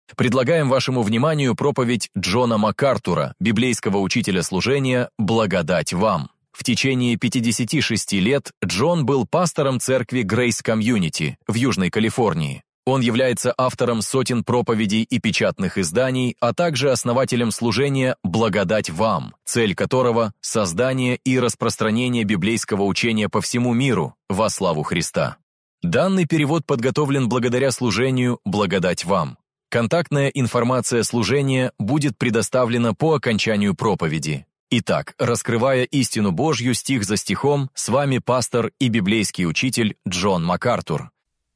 Предлагаем вашему вниманию проповедь Джона МакАртура, библейского учителя служения «Благодать вам». В течение 56 лет Джон был пастором церкви Grace Community в Южной Калифорнии. Он является автором сотен проповедей и печатных изданий, а также основателем служения «Благодать вам», цель которого – создание и распространение библейского учения по всему миру во славу Христа. Данный перевод подготовлен благодаря служению «Благодать вам». Контактная информация служения будет предоставлена по окончанию проповеди. Итак, раскрывая истину Божью стих за стихом, с вами пастор и библейский учитель Джон МакАртур.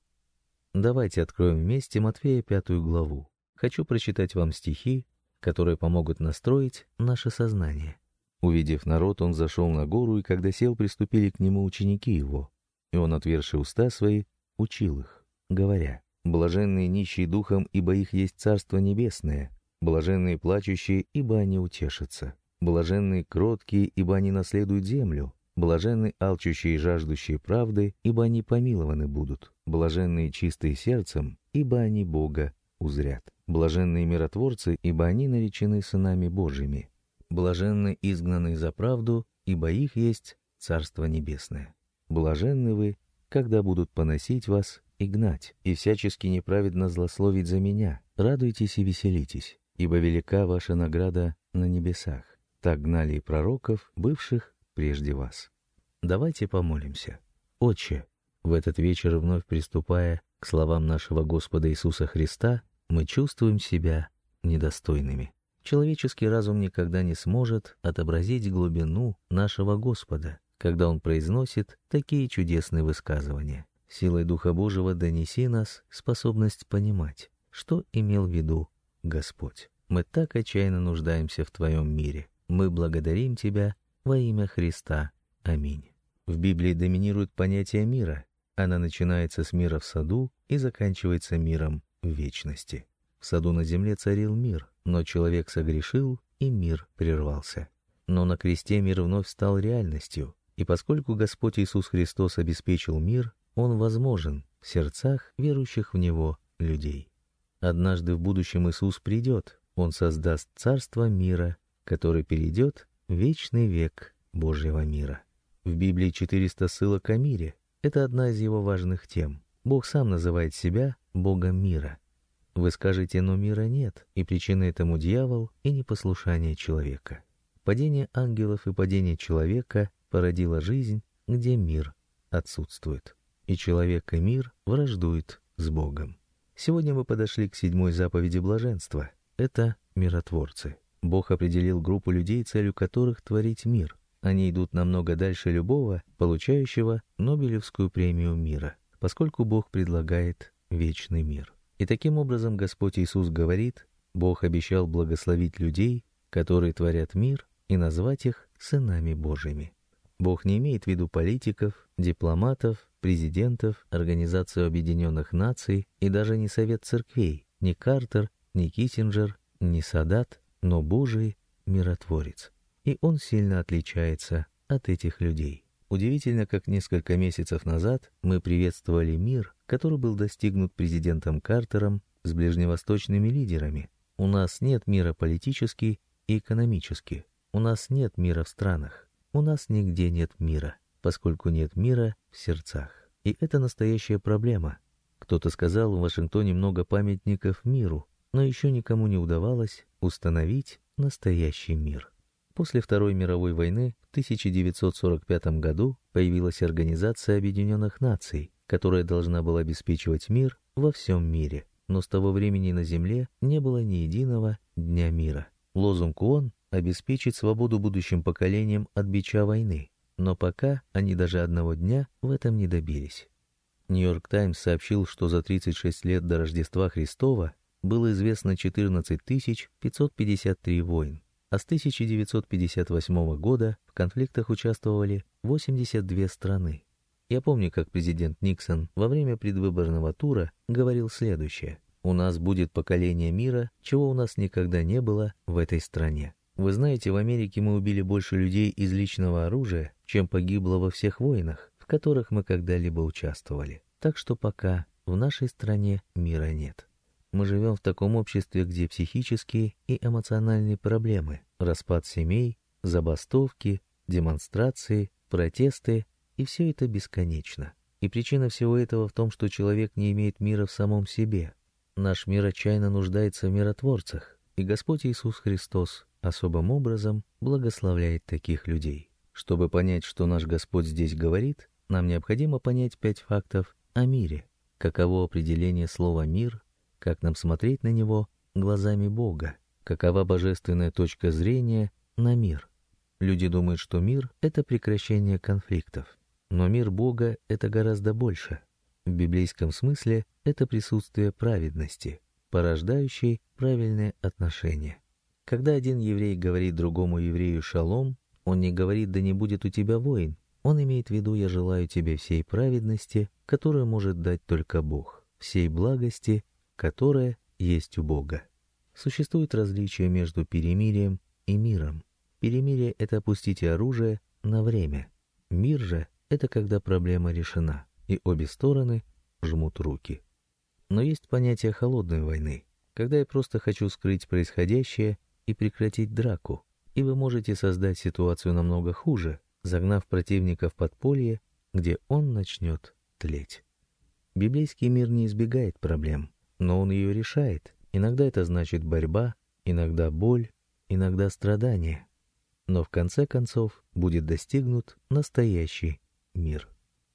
Давайте откроем вместе Матфея 5 главу. Хочу прочитать вам стихи, которые помогут настроить наше сознание. Увидев народ, он зашел на гору, и когда сел, приступили к нему ученики его. И он, отверши уста свои, учил их, говоря: «Блаженные нищие духом, ибо их есть Царство Небесное. Блаженные плачущие, ибо они утешатся. Блаженные кроткие, ибо они наследуют землю. Блаженны алчущие и жаждущие правды, ибо они помилованы будут. Блаженные чистые сердцем, ибо они Бога узрят. Блаженные миротворцы, ибо они наречены сынами Божьими. Блаженны изгнанные за правду, ибо их есть Царство Небесное. Блаженны вы, когда будут поносить вас и гнать, и всячески неправедно злословить за меня. Радуйтесь и веселитесь, ибо велика ваша награда на небесах. Так гнали и пророков, бывших прежде вас». Давайте помолимся. Отче, в этот вечер, вновь приступая к словам нашего Господа Иисуса Христа, мы чувствуем себя недостойными. Человеческий разум никогда не сможет отобразить глубину нашего Господа, когда Он произносит такие чудесные высказывания. Силой Духа Божьего донеси нас способность понимать, что имел в виду Господь. Мы так отчаянно нуждаемся в Твоем мире. Мы благодарим Тебя во имя Христа. Аминь. В Библии доминирует понятие мира. Она начинается с мира в саду и заканчивается миром в вечности. В саду на земле царил мир, но человек согрешил, и мир прервался. Но на кресте мир вновь стал реальностью, и поскольку Господь Иисус Христос обеспечил мир, Он возможен в сердцах верующих в Него людей. Однажды в будущем Иисус придет, Он создаст царство мира, который перейдет в вечный век Божьего мира. В Библии 400 ссылок о мире. Это одна из его важных тем. Бог сам называет себя Богом мира. Вы скажете: но мира нет, и причина этому дьявол и непослушание человека. Падение ангелов и падение человека породило жизнь, где мир отсутствует. И человек и мир враждуют с Богом. Сегодня мы подошли к 7-й заповеди блаженства. Это миротворцы. Бог определил группу людей, целью которых творить мир. Они идут намного дальше любого, получающего Нобелевскую премию мира, поскольку Бог предлагает вечный мир. И таким образом Господь Иисус говорит: Бог обещал благословить людей, которые творят мир, и назвать их сынами Божьими. Бог не имеет в виду политиков, дипломатов, президентов, Организацию Объединенных Наций и даже не Совет Церквей, ни Картер, ни Киссинджер, ни Садат, но Божий миротворец. И Он сильно отличается от этих людей. Удивительно, как несколько месяцев назад мы приветствовали мир, который был достигнут президентом Картером с ближневосточными лидерами. У нас нет мира политически и экономически. У нас нет мира в странах. У нас нигде нет мира, поскольку нет мира в сердцах. И это настоящая проблема. Кто-то сказал, в Вашингтоне много памятников миру, но еще никому не удавалось установить настоящий мир. После Второй мировой войны в 1945 году появилась Организация Объединенных Наций, которая должна была обеспечивать мир во всем мире. Но с того времени на Земле не было ни единого дня мира. Лозунг ООН — обеспечить свободу будущим поколениям от бича войны. Но пока они даже одного дня в этом не добились. Нью-Йорк Таймс сообщил, что за 36 лет до Рождества Христова было известно 14 553 войн. А с 1958 года в конфликтах участвовали 82 страны. Я помню, как президент Никсон во время предвыборного тура говорил следующее: «У нас будет поколение мира, чего у нас никогда не было в этой стране». Вы знаете, в Америке мы убили больше людей из личного оружия, чем погибло во всех войнах, в которых мы когда-либо участвовали. Так что пока в нашей стране мира нет. Мы живем в таком обществе, где психические и эмоциональные проблемы, распад семей, забастовки, демонстрации, протесты, и все это бесконечно. И причина всего этого в том, что человек не имеет мира в самом себе. Наш мир отчаянно нуждается в миротворцах, и Господь Иисус Христос особым образом благословляет таких людей. Чтобы понять, что наш Господь здесь говорит, нам необходимо понять 5 фактов о мире. Каково определение слова «мир», как нам смотреть на него глазами Бога, какова божественная точка зрения на мир. Люди думают, что мир — это прекращение конфликтов. Но мир Бога — это гораздо больше. В библейском смысле это присутствие праведности, порождающей правильные отношения. Когда один еврей говорит другому еврею «шалом», он не говорит «да не будет у тебя войн». Он имеет в виду «я желаю тебе всей праведности, которую может дать только Бог, всей благости, которая есть у Бога». Существует различие между перемирием и миром. Перемирие — это опустить оружие на время. Мир же — это когда проблема решена, и обе стороны жмут руки. Но есть понятие холодной войны, когда я просто хочу скрыть происходящее и прекратить драку, и вы можете создать ситуацию намного хуже, загнав противника в подполье, где он начнет тлеть. Библейский мир не избегает проблем, но он ее решает. Иногда это значит борьба, иногда боль, иногда страдания. Но в конце концов будет достигнут настоящий мир.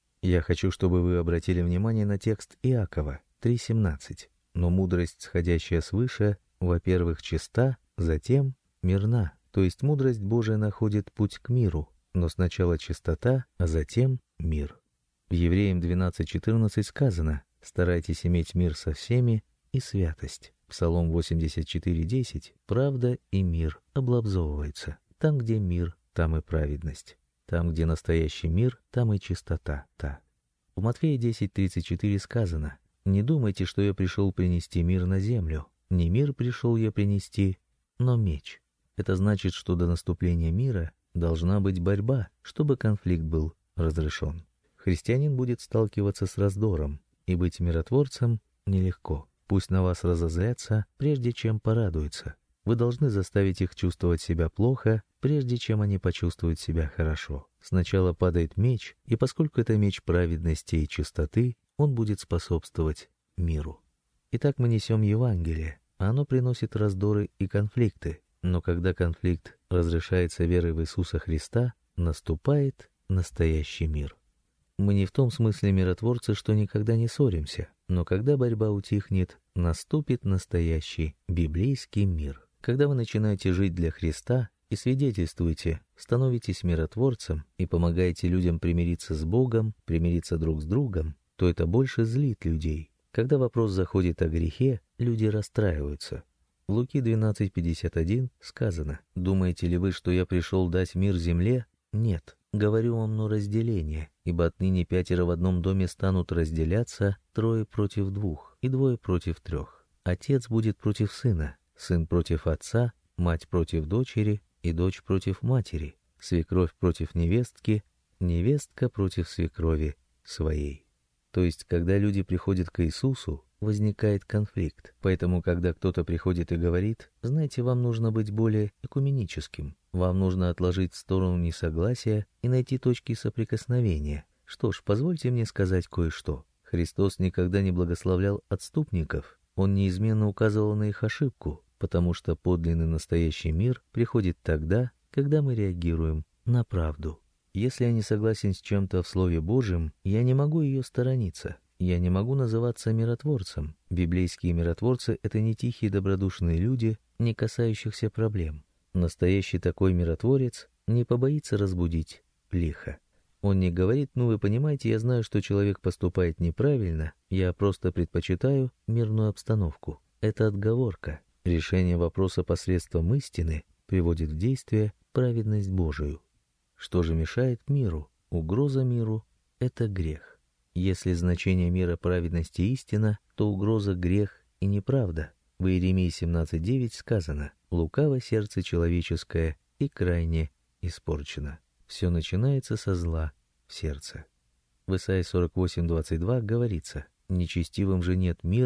Я хочу, чтобы вы обратили внимание на текст Иакова 3:17. Но мудрость, сходящая свыше, во-первых, чиста, затем мирна. То есть мудрость Божия находит путь к миру, но сначала чистота, а затем мир. В Евреям 12:14 сказано: «Старайтесь иметь мир со всеми и святость». Псалом 84:10. Правда и мир облобзовываются. Там, где мир, там и праведность. Там, где настоящий мир, там и чистота. В Матфея 10:34 сказано: «Не думайте, что я пришел принести мир на землю. Не мир пришел я принести, но меч». Это значит, что до наступления мира должна быть борьба, чтобы конфликт был разрешен. Христианин будет сталкиваться с раздором, и быть миротворцем нелегко. Пусть на вас разозлятся, прежде чем порадуются. Вы должны заставить их чувствовать себя плохо, прежде чем они почувствуют себя хорошо. Сначала падает меч, и поскольку это меч праведности и чистоты, он будет способствовать миру. Итак, мы несем Евангелие, а оно приносит раздоры и конфликты. Но когда конфликт разрешается верой в Иисуса Христа, наступает настоящий мир. Мы не в том смысле миротворцы, что никогда не ссоримся, но когда борьба утихнет, наступит настоящий библейский мир. Когда вы начинаете жить для Христа и свидетельствуете, становитесь миротворцем и помогаете людям примириться с Богом, примириться друг с другом, то это больше злит людей. Когда вопрос заходит о грехе, люди расстраиваются. В Луки 12:51 сказано: «Думаете ли вы, что я пришел дать мир земле? Нет, говорю вам, но разделение, ибо отныне 5 в одном доме станут разделяться, 3 против 2, и 2 против 3. Отец будет против сына, сын против отца, мать против дочери, и дочь против матери, свекровь против невестки, невестка против свекрови своей». То есть, когда люди приходят к Иисусу, возникает конфликт. Поэтому, когда кто-то приходит и говорит: «Знаете, вам нужно быть более экуменическим, вам нужно отложить в сторону несогласия и найти точки соприкосновения». Что ж, позвольте мне сказать кое-что. Христос никогда не благословлял отступников, Он неизменно указывал на их ошибку, потому что подлинный настоящий мир приходит тогда, когда мы реагируем на правду. Если я не согласен с чем-то в Слове Божьем, я не могу ее сторониться. Я не могу называться миротворцем. Библейские миротворцы — это не тихие добродушные люди, не касающихся проблем. Настоящий такой миротворец не побоится разбудить лихо. Он не говорит: «Ну, вы понимаете, я знаю, что человек поступает неправильно, я просто предпочитаю мирную обстановку». Это отговорка. Решение вопроса посредством истины приводит в действие праведность Божию. Что же мешает миру? Угроза миру — это грех. Если значение мира праведности истина, то угроза грех и неправда. В Иеремии 17:9 сказано: «Лукаво сердце человеческое и крайне испорчено». Все начинается со зла в сердце. В Исайе 48:22 говорится: «Нечестивым же нет мира,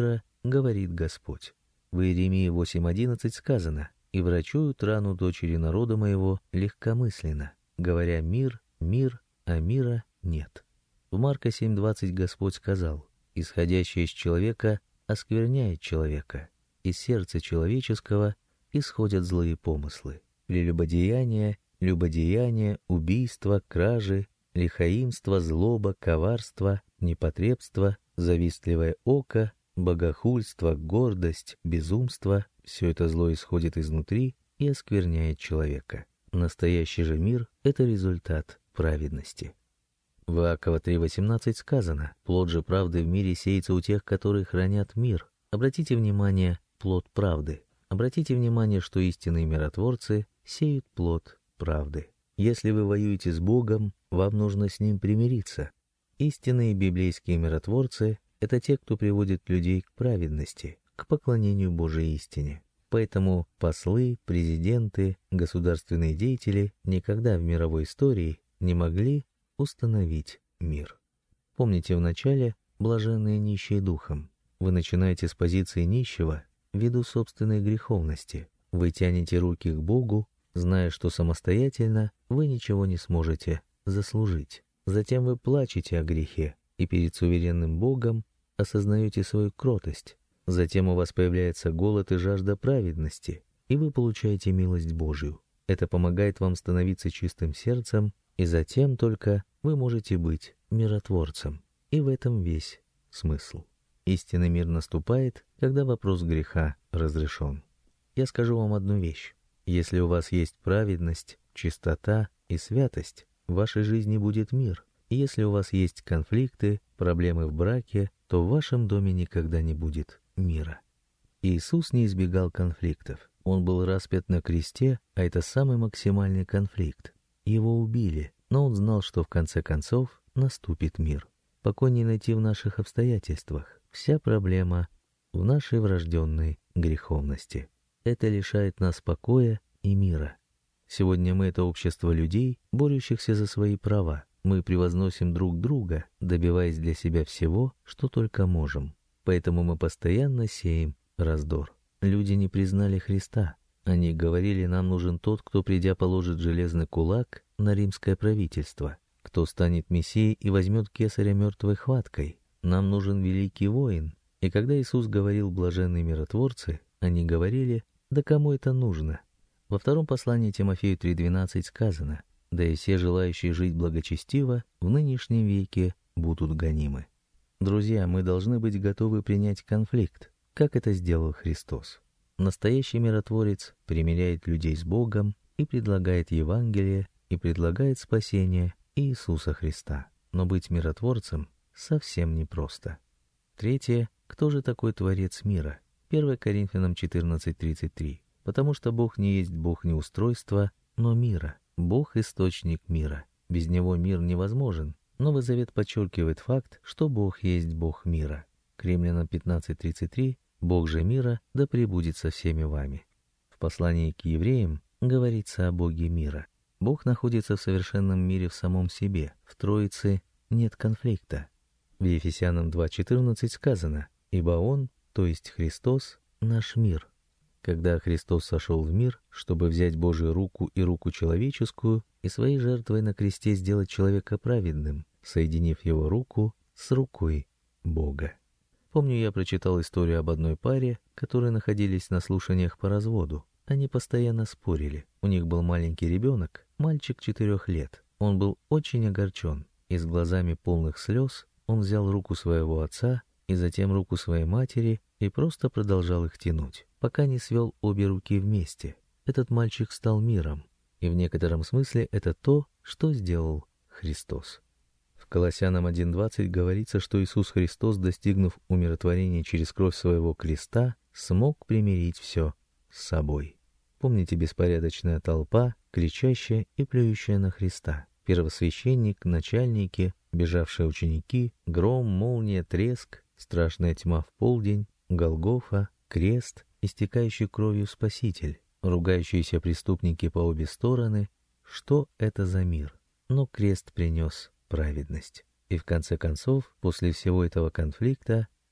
говорит Господь. В Иеремии 8:11 сказано: «И врачуют рану дочери народа моего легкомысленно, говоря: мир, мир, а мира нет». В Марка 7:20 Господь сказал: «Исходящее из человека оскверняет человека, из сердца человеческого исходят злые помыслы, прелюбодеяние, любодеяние, убийство, кражи, лихаимство, злоба, коварство, непотребство, завистливое око, богохульство, гордость, безумство. Все это зло исходит изнутри и оскверняет человека. Настоящий же мир — это результат праведности». В Иакова 3:18 сказано: «Плод же правды в мире сеется у тех, которые хранят мир». Обратите внимание, плод правды. Обратите внимание, что истинные миротворцы сеют плод правды. Если вы воюете с Богом, вам нужно с Ним примириться. Истинные библейские миротворцы — это те, кто приводит людей к праведности, к поклонению Божьей истине. Поэтому послы, президенты, государственные деятели никогда в мировой истории не могли установить мир. Помните, в начале блаженные нищие духом. Вы начинаете с позиции нищего ввиду собственной греховности. Вы тянете руки к Богу, зная, что самостоятельно вы ничего не сможете заслужить. Затем вы плачете о грехе и перед суверенным Богом осознаете свою кротость. Затем у вас появляется голод и жажда праведности, и вы получаете милость Божию. Это помогает вам становиться чистым сердцем, и затем только вы можете быть миротворцем. И в этом весь смысл. Истинный мир наступает, когда вопрос греха разрешен. Я скажу вам одну вещь. Если у вас есть праведность, чистота и святость, в вашей жизни будет мир. И если у вас есть конфликты, проблемы в браке, то в вашем доме никогда не будет мира. Иисус не избегал конфликтов. Он был распят на кресте, а это самый максимальный конфликт. Его убили, но он знал, что в конце концов наступит мир. Покой не найти в наших обстоятельствах. Вся проблема в нашей врожденной греховности. Это лишает нас покоя и мира. Сегодня мы — это общество людей, борющихся за свои права. Мы превозносим друг друга, добиваясь для себя всего, что только можем. Поэтому мы постоянно сеем раздор. Люди не признали Христа. Они говорили: нам нужен тот, кто, придя, положит железный кулак на римское правительство, кто станет мессией и возьмет кесаря мертвой хваткой. Нам нужен великий воин. И когда Иисус говорил «блаженные миротворцы», они говорили: да кому это нужно? Во втором послании Тимофею 3:12 сказано: да и все желающие жить благочестиво в нынешнем веке будут гонимы. Друзья, мы должны быть готовы принять конфликт, как это сделал Христос. Настоящий миротворец примиряет людей с Богом и предлагает Евангелие, и предлагает спасение Иисуса Христа. Но быть миротворцем совсем непросто. Третье. Кто же такой Творец мира? 1 Коринфянам 14:33. Потому что Бог не есть Бог неустройства, но мира. Бог — источник мира. Без Него мир невозможен. Новый Завет подчеркивает факт, что Бог есть Бог мира. К Римлянам 15:33. Бог же мира да пребудет со всеми вами. В послании к евреям говорится о Боге мира. Бог находится в совершенном мире в самом себе. В Троице нет конфликта. В Ефесянам 2:14 сказано: «Ибо Он, то есть Христос, наш мир». Когда Христос сошел в мир, чтобы взять Божию руку и руку человеческую и своей жертвой на кресте сделать человека праведным, соединив его руку с рукой Бога. Помню, я прочитал историю об одной паре, которые находились на слушаниях по разводу. Они постоянно спорили. У них был маленький ребенок, мальчик 4 лет. Он был очень огорчен, и с глазами полных слез он взял руку своего отца и затем руку своей матери и просто продолжал их тянуть, пока не свел обе руки вместе. Этот мальчик стал миром, и в некотором смысле это то, что сделал Христос. В Колоссянам 1:20 говорится, что Иисус Христос, достигнув умиротворения через кровь своего креста, смог примирить все с собой. Помните беспорядочная толпа, кричащая и плюющая на Христа? Первосвященник, начальники, бежавшие ученики, гром, молния, треск, страшная тьма в полдень, Голгофа, крест, истекающий кровью Спаситель, ругающиеся преступники по обе стороны. Что это за мир? Но крест принес праведность. И в конце концов, после всего этого конфликта,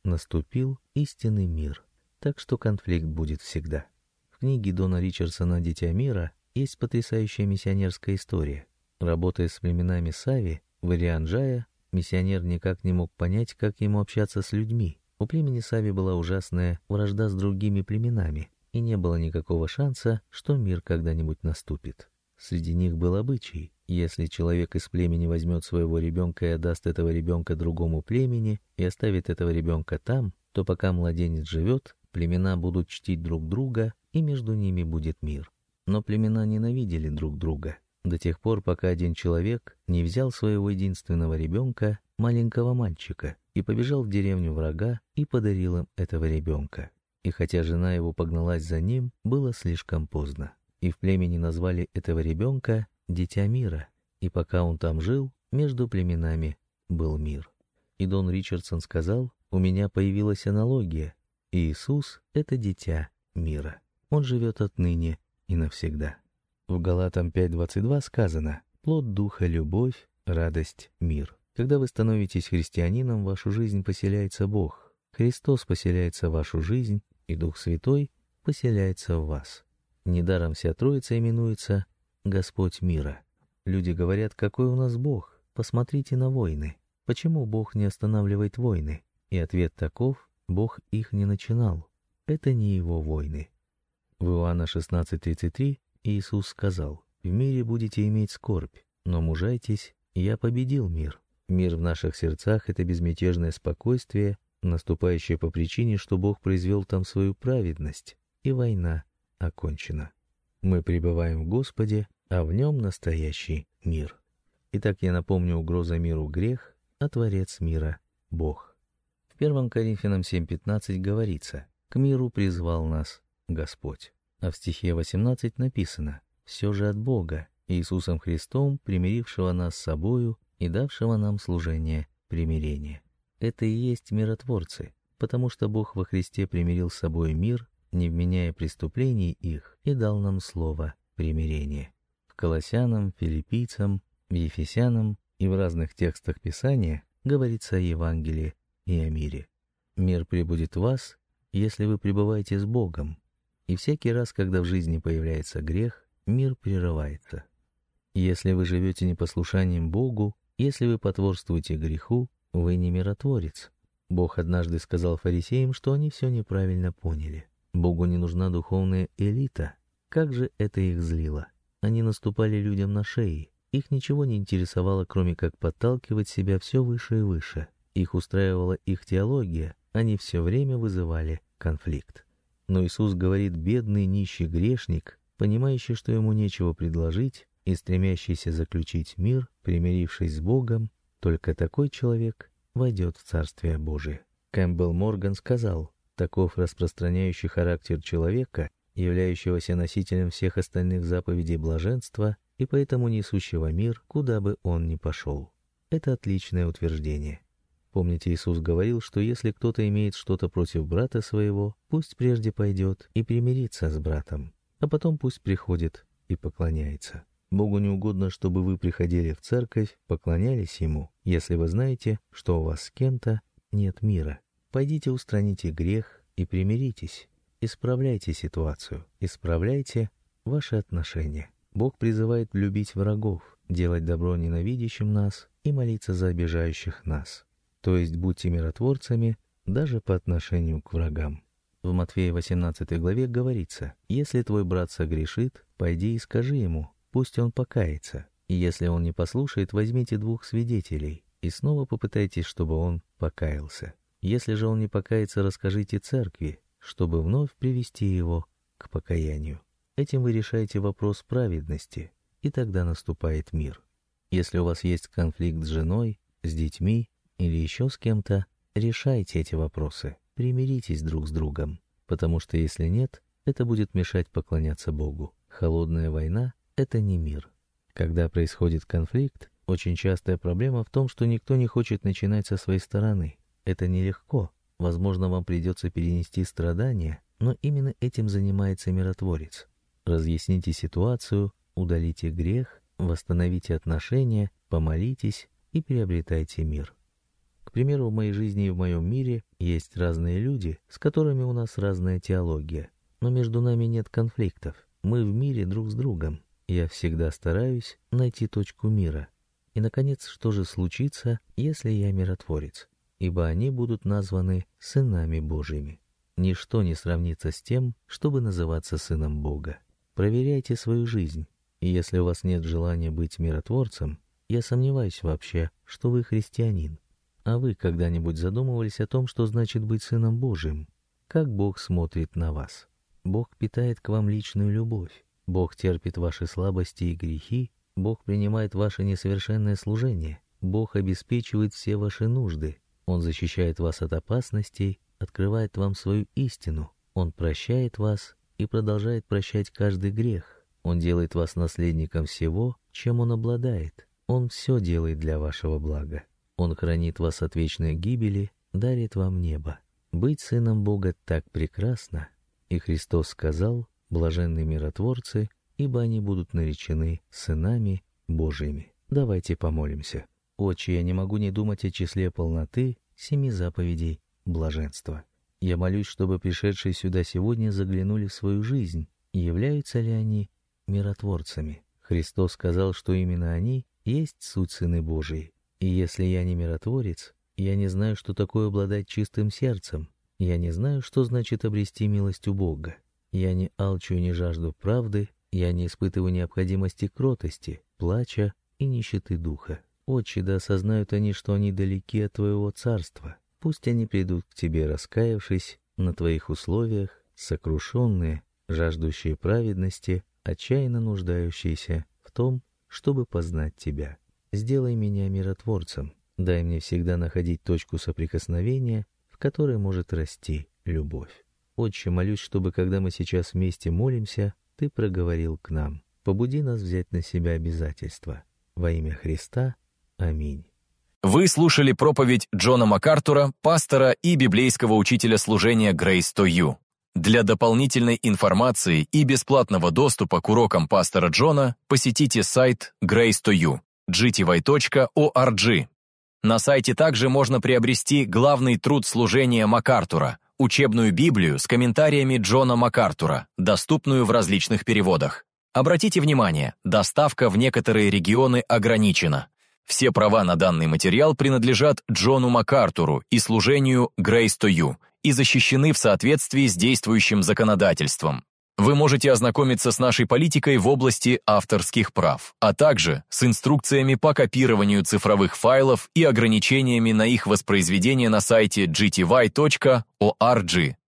наступил истинный мир, так что конфликт будет всегда. В книге Дона Ричардсона «Дитя мира» есть потрясающая миссионерская история. Работая с племенами Сави в Ирианджае, миссионер никак не мог понять, как ему общаться с людьми. У племени Сави была ужасная вражда с другими племенами, и не было никакого шанса, что мир когда-нибудь наступит. Среди них был обычай: если человек из племени возьмет своего ребенка и отдаст этого ребенка другому племени и оставит этого ребенка там, то пока младенец живет, племена будут чтить друг друга, и между ними будет мир. Но племена ненавидели друг друга до тех пор, пока один человек не взял своего единственного ребенка, маленького мальчика, и побежал в деревню врага и подарил им этого ребенка. И хотя жена его погналась за ним, было слишком поздно. И в племени назвали этого ребенка «Дитя мира», и пока он там жил, между племенами был мир. И Дон Ричардсон сказал: «У меня появилась аналогия. Иисус — это дитя мира. Он живет отныне и навсегда». В Галатам 5:22 сказано: «Плод Духа — любовь, радость, мир». Когда вы становитесь христианином, в вашу жизнь поселяется Бог. Христос поселяется в вашу жизнь, и Дух Святой поселяется в вас. Недаром вся Троица именуется Господь мира. Люди говорят: какой у нас Бог? Посмотрите на войны. Почему Бог не останавливает войны? И ответ таков: Бог их не начинал. Это не его войны. В Иоанна 16:33 Иисус сказал: «В мире будете иметь скорбь, но мужайтесь, я победил мир». Мир в наших сердцах — это безмятежное спокойствие, наступающее по причине, что Бог произвел там свою праведность, и война окончена. Мы пребываем в Господе, а в нем настоящий мир. Итак, я напомню: угроза миру — грех, а Творец мира — Бог. В 1 Коринфянам 7:15 говорится: «К миру призвал нас Господь». А в стихе 18 написано: «Все же от Бога, Иисусом Христом, примирившего нас с собою и давшего нам служение примирения». Это и есть миротворцы, потому что Бог во Христе примирил с собой мир, не вменяя преступлений их, и дал нам слово примирения. В Колоссянам, Филиппийцам, в Ефесянам и в разных текстах Писания говорится о Евангелии и о мире. Мир пребудет в вас, если вы пребываете с Богом. И всякий раз, когда в жизни появляется грех, мир прерывается. Если вы живете непослушанием Богу, если вы потворствуете греху, вы не миротворец. Бог однажды сказал фарисеям, что они все неправильно поняли. Богу не нужна духовная элита. Как же это их злило. Они наступали людям на шеи. Их ничего не интересовало, кроме как подталкивать себя все выше и выше. Их устраивала их теология, они все время вызывали конфликт. Но Иисус говорит: бедный нищий грешник, понимающий, что ему нечего предложить, и стремящийся заключить мир, примирившись с Богом, только такой человек войдет в Царствие Божие. Кэмпбелл Морган сказал: таков распространяющий характер человека, являющегося носителем всех остальных заповедей блаженства и поэтому несущего мир, куда бы он ни пошел. Это отличное утверждение. Помните, Иисус говорил, что если кто-то имеет что-то против брата своего, пусть прежде пойдет и примирится с братом, а потом пусть приходит и поклоняется. Богу не угодно, чтобы вы приходили в церковь, поклонялись Ему, если вы знаете, что у вас с кем-то нет мира. Пойдите устраните грех и примиритесь. Исправляйте ситуацию, исправляйте ваши отношения. Бог призывает любить врагов, делать добро ненавидящим нас и молиться за обижающих нас. То есть будьте миротворцами даже по отношению к врагам. В Матфея 18 главе говорится: «Если твой брат согрешит, пойди и скажи ему, пусть он покается. И если он не послушает, возьмите 2 свидетелей и снова попытайтесь, чтобы он покаялся. Если же он не покается, расскажите церкви, чтобы вновь привести его к покаянию». Этим вы решаете вопрос праведности, и тогда наступает мир. Если у вас есть конфликт с женой, с детьми или еще с кем-то, решайте эти вопросы, примиритесь друг с другом, потому что если нет, это будет мешать поклоняться Богу. Холодная война — это не мир. Когда происходит конфликт, очень частая проблема в том, что никто не хочет начинать со своей стороны. Это нелегко. Возможно, вам придется перенести страдания, но именно этим занимается миротворец. Разъясните ситуацию, удалите грех, восстановите отношения, помолитесь и приобретайте мир. К примеру, в моей жизни и в моем мире есть разные люди, с которыми у нас разная теология. Но между нами нет конфликтов. Мы в мире друг с другом. Я всегда стараюсь найти точку мира. И, наконец, что же случится, если я миротворец? Ибо они будут названы сынами Божьими. Ничто не сравнится с тем, чтобы называться сыном Бога. Проверяйте свою жизнь. И если у вас нет желания быть миротворцем, я сомневаюсь вообще, что вы христианин. А вы когда-нибудь задумывались о том, что значит быть сыном Божьим? Как Бог смотрит на вас? Бог питает к вам личную любовь. Бог терпит ваши слабости и грехи. Бог принимает ваше несовершенное служение. Бог обеспечивает все ваши нужды. Он защищает вас от опасностей, открывает вам свою истину. Он прощает вас и продолжает прощать каждый грех. Он делает вас наследником всего, чем Он обладает. Он все делает для вашего блага. Он хранит вас от вечной гибели, дарит вам небо. Быть сыном Бога так прекрасно. И Христос сказал: «Блаженны миротворцы, ибо они будут наречены сынами Божьими». Давайте помолимся. Отче, я не могу не думать о числе полноты 7 заповедей блаженства. Я молюсь, чтобы пришедшие сюда сегодня заглянули в свою жизнь, и являются ли они миротворцами. Христос сказал, что именно они есть суть сыны Божии. И если я не миротворец, я не знаю, что такое обладать чистым сердцем. Я не знаю, что значит обрести милость у Бога. Я не алчу и не жажду правды, я не испытываю необходимости кротости, плача и нищеты духа. Отче, да осознают они, что они далеки от Твоего царства. Пусть они придут к Тебе, раскаявшись на Твоих условиях, сокрушенные, жаждущие праведности, отчаянно нуждающиеся в том, чтобы познать Тебя. Сделай меня миротворцем, дай мне всегда находить точку соприкосновения, в которой может расти любовь. Отче, молюсь, чтобы, когда мы сейчас вместе молимся, Ты проговорил к нам. Побуди нас взять на себя обязательства. Во имя Христа. Аминь. Вы слушали проповедь Джона МакАртура, пастора и библейского учителя служения Grace to You. Для дополнительной информации и бесплатного доступа к урокам пастора Джона посетите сайт Grace to You, gty.org. На сайте также можно приобрести главный труд служения МакАртура, учебную Библию с комментариями Джона МакАртура, доступную в различных переводах. Обратите внимание, доставка в некоторые регионы ограничена. Все права на данный материал принадлежат Джону МакАртуру и служению Grace to You и защищены в соответствии с действующим законодательством. Вы можете ознакомиться с нашей политикой в области авторских прав, а также с инструкциями по копированию цифровых файлов и ограничениями на их воспроизведение на сайте gty.org.